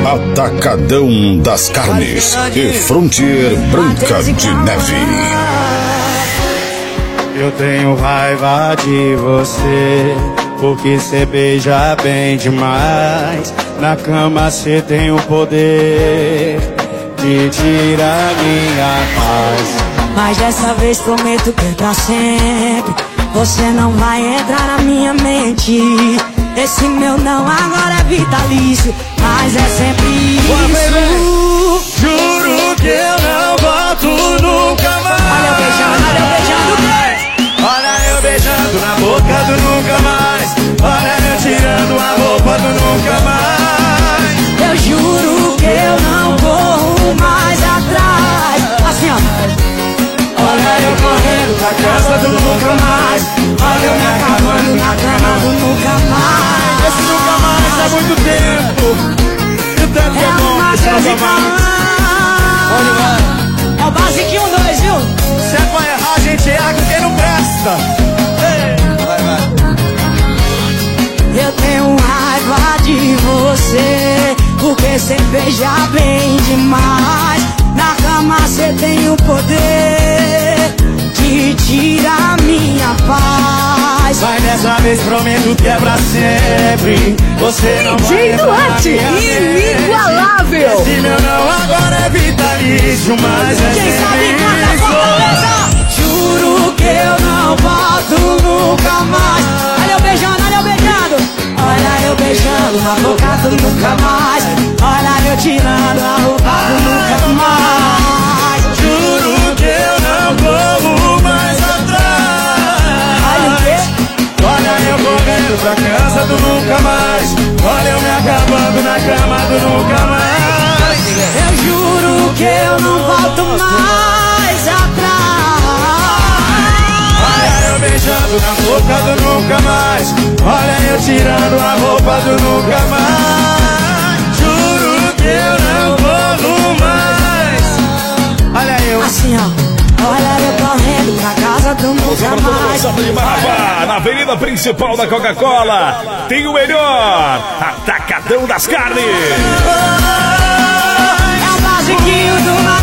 Atacadão das Carnes e Frontier Branca de Neve. Eu tenho raiva de você, porque cê beija bem demais. Na cama cê tem o poder de tirar minha paz. Mas dessa vez prometo que é pra sempre. Você não vai entrar na minha mente. Esse meu não agora é vitalício, mas é sempre isso. Juro que eu não volto nunca mais. Olha eu beijando, olha eu beijando na boca do nunca mais. Olha eu tirando a roupa do nunca mais. Eu juro que eu não corro mais atrás. Assim ó. Olha eu correndo pra casa do nunca mais. Olha eu me acabando na cama do nunca mais. Esse nunca mais é muito tempo. E o tempo é bom que salva mais. É o basiquinho 2, viu? Se é pra errar, a gente erra com quem não presta. Eu tenho raiva de você, porque cê beija bem demais. Na cama cê tem o poder de tirar minha paz. Mas dessa vez prometo que é pra sempre. Você não vai entrar na minha mente. Inigualável. Esse meu não agora é vitalício, mas é Quem sabe sempre canta Fortaleza. Juro que eu não volto nunca mais. Olha eu beijando, olha eu beijando na boca do nunca mais. Olha eu tirando a roupa do nunca mais. Juro que eu não corro mais atrás. Olha o quê? Olha eu correndo pra casa do nunca mais. Olha eu me acabando na cama do nunca mais. Eu juro que eu não volto mais atrás. Olha eu beijando na boca do nunca mais. Olha eu tirando a roupa do nunca mais. Juro que eu não corro mais. Olha eu assim ó. Olha eu correndo pra casa do nunca mais. De Marabá, na avenida principal da Coca-Cola, tem o melhor Atacadão das Carnes. É o basiquinho do